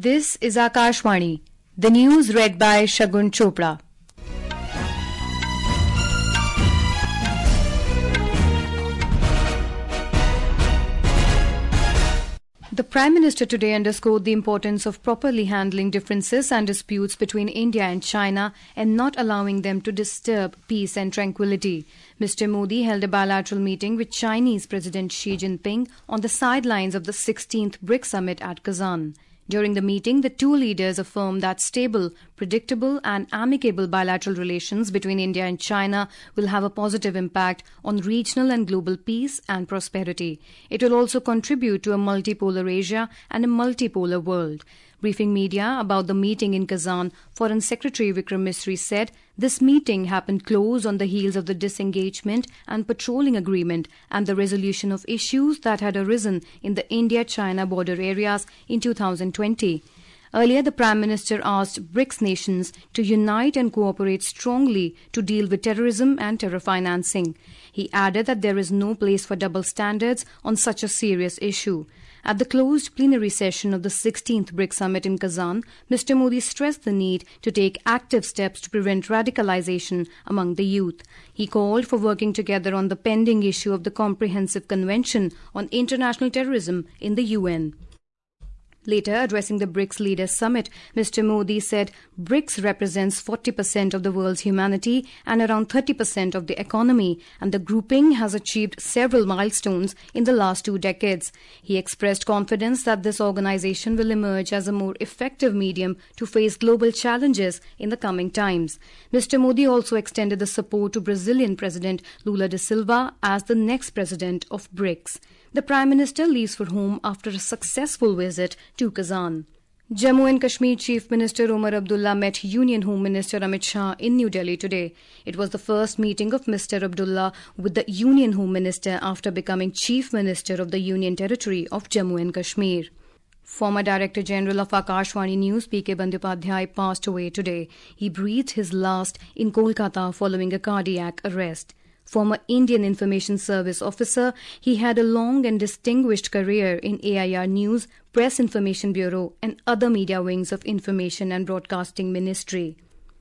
This is Akashvani. The news read by Shagun Chopra. The Prime Minister today underscored the importance of properly handling differences and disputes between India and China and not allowing them to disturb peace and tranquility. Mr. Modi held a bilateral meeting with Chinese President Xi Jinping on the sidelines of the 16th BRICS summit at Kazan. During the meeting, the two leaders affirmed that stable, predictable and amicable bilateral relations between India and China will have a positive impact on regional and global peace and prosperity. It will also contribute to a multipolar Asia and a multipolar world. Briefing media about the meeting in Kazan, Foreign Secretary Vikram Misri said this meeting happened close on the heels of the disengagement and patrolling agreement and the resolution of issues that had arisen in the India-China border areas in 2020. Earlier, the Prime Minister asked BRICS nations to unite and cooperate strongly to deal with terrorism and terror financing. He added that there is no place for double standards on such a serious issue. At the closed plenary session of the 16th BRICS Summit in Kazan, Mr. Modi stressed the need to take active steps to prevent radicalization among the youth. He called for working together on the pending issue of the Comprehensive Convention on International Terrorism in the UN. Later, addressing the BRICS Leaders Summit, Mr. Modi said BRICS represents 40% of the world's humanity and around 30% of the economy, and the grouping has achieved several milestones in the last 2 decades. He expressed confidence that this organization will emerge as a more effective medium to face global challenges in the coming times. Mr. Modi also extended the support to Brazilian President Lula da Silva as the next president of BRICS. The Prime Minister leaves for home after a successful visit to Kazan. Jammu and Kashmir Chief Minister Omar Abdullah met Union Home Minister Amit Shah in New Delhi today. It was the first meeting of Mr. Abdullah with the Union Home Minister after becoming Chief Minister of the Union Territory of Jammu and Kashmir. Former Director General of Akashvani News P.K. Bandyopadhyay passed away today. He breathed his last in Kolkata following a cardiac arrest. Former Indian Information Service officer, he had a long and distinguished career in AIR News, Press Information Bureau and other media wings of Information and Broadcasting Ministry.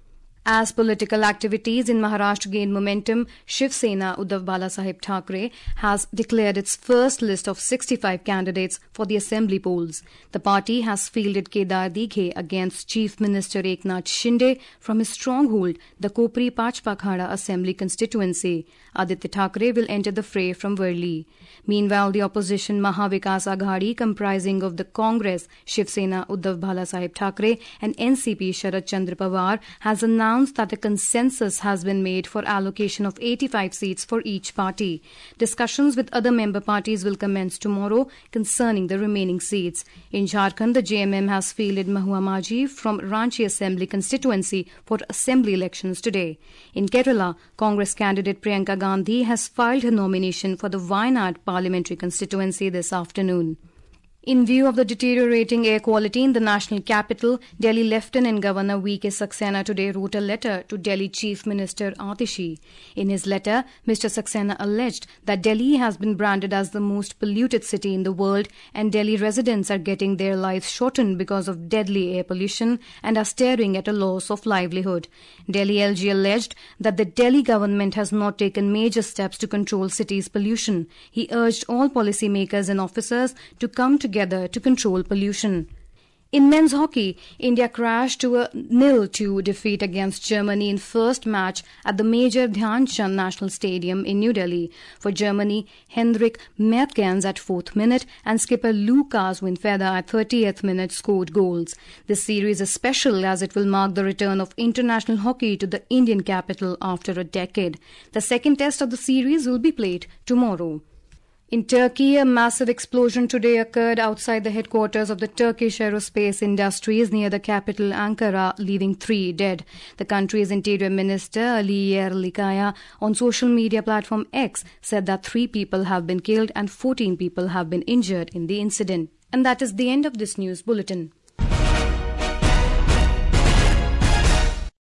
As political activities in Maharashtra gain momentum, Shiv Sena Uddhav Balasaheb Thackeray has declared its first list of 65 candidates for the assembly polls. The party has fielded Kedar Dighe against Chief Minister Eknath Shinde from his stronghold, the Kopri Pachpakhara Assembly constituency. Aditya Thackeray will enter the fray from Worli. Meanwhile, the opposition Mahavikas Aghadi, comprising of the Congress, Shiv Sena Uddhav Balasaheb Thackeray and NCP Sharad Chandra Pawar, has announced that a consensus has been made for allocation of 85 seats for each party. Discussions with other member parties will commence tomorrow concerning the remaining seats. In Jharkhand, the JMM has fielded Mahua Maji from Ranchi Assembly constituency for assembly elections today. In Kerala, Congress candidate Priyanka Gandhi has filed her nomination for the Wayanad parliamentary constituency this afternoon. In view of the deteriorating air quality in the national capital, Delhi Lieutenant Governor V.K. Saxena today wrote a letter to Delhi Chief Minister Atishi. In his letter, Mr. Saxena alleged that Delhi has been branded as the most polluted city in the world and Delhi residents are getting their lives shortened because of deadly air pollution and are staring at a loss of livelihood. Delhi LG alleged that the Delhi government has not taken major steps to control city's pollution. He urged all policymakers and officers to come together to control pollution. In men's hockey, India crashed to a 0-2 defeat against Germany in first match at the Major Dhyan Chand National Stadium in New Delhi. For Germany, Hendrik Mertens at 4th minute and skipper Lukas Winfeder at 30th minute scored goals. This series is special as it will mark the return of international hockey to the Indian capital after a decade. The second test of the series will be played tomorrow. In Turkey, a massive explosion today occurred outside the headquarters of the Turkish Aerospace Industries near the capital Ankara, leaving 3 dead. The country's Interior Minister Ali Yerlikaya on social media platform X said that 3 people have been killed and 14 people have been injured in the incident. And that is the end of this news bulletin.